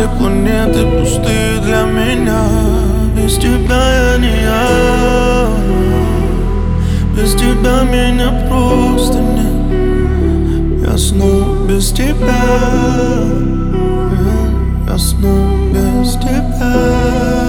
все планеты пустые для меня. Без тебя я не я. Без тебя меня просто нет. Я снова без тебя. Я снова без тебя.